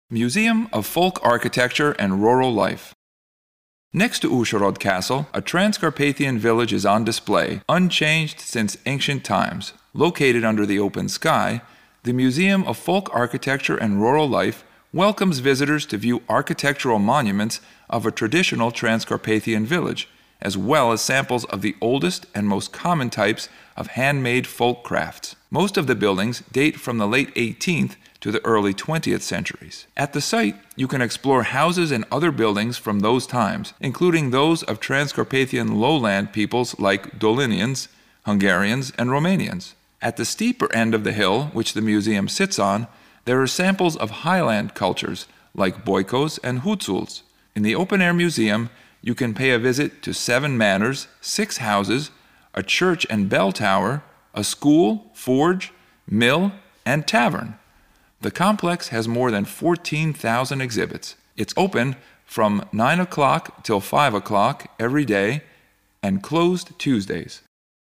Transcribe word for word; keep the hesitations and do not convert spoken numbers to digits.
Museum of Folk Architecture and Rural Life. Next to Užhorod Castle, a Transcarpathian village is on display, unchanged since ancient times. Located under the open sky, the Museum of Folk Architecture and Rural Life welcomes visitors to view architectural monuments of a traditional Transcarpathian village, as well as samples of the oldest and most common types of handmade folk crafts. Most of the buildings date from the late eighteenth to the early twentieth centuries. At the site, you can explore houses and other buildings from those times, including those of Transcarpathian lowland peoples like Dolinians, Hungarians, and Romanians. At the steeper end of the hill, which the museum sits on, there are samples of highland cultures like Boikos and Hutsuls. In the open-air museum, you can pay a visit to seven manors, six houses, a church and bell tower, a school, forge, mill, and tavern. The complex has more than fourteen thousand exhibits. It's open from nine o'clock till five o'clock every day and closed Tuesdays.